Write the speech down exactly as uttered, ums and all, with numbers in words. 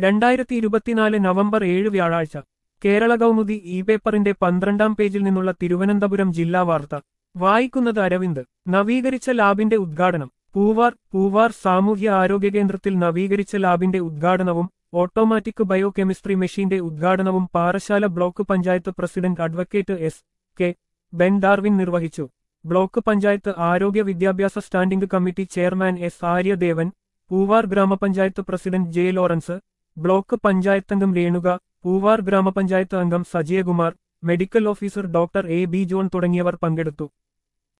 രണ്ടായിരത്തി ഇരുപത്തിനാല് നവംബർ ഏഴ് വ്യാഴാഴ്ച കേരള കൗമുദി ഇ പേപ്പറിന്റെ പന്ത്രണ്ടാം പേജിൽ നിന്നുള്ള തിരുവനന്തപുരം ജില്ലാ വാർത്ത വായിക്കുന്നത് അരവിന്ദ്. നവീകരിച്ച ലാബിന്റെ ഉദ്ഘാടനം പൂവാർ പൂവാർ സാമൂഹ്യ ആരോഗ്യ കേന്ദ്രത്തിൽ നവീകരിച്ച ലാബിന്റെ ഉദ്ഘാടനവും ഓട്ടോമാറ്റിക് ബയോ കെമിസ്ട്രി മെഷീന്റെ ഉദ്ഘാടനവും Parassala block panchayat president advocate S K Ben Darwin നിർവഹിച്ചു. ബ്ലോക്ക് പഞ്ചായത്ത് ആരോഗ്യ വിദ്യാഭ്യാസ standing committee chairman S Aryadevan, Poovar ഗ്രാമപഞ്ചായത്ത് പ്രസിഡന്റ് ജെ ലോറൻസ്, ബ്ലോക്ക് പഞ്ചായത്തംഗം രേണുക, പൂവാർ ഗ്രാമപഞ്ചായത്ത് അംഗം Sajayakumar, medical officer doctor A B John തുടങ്ങിയവർ പങ്കെടുത്തു.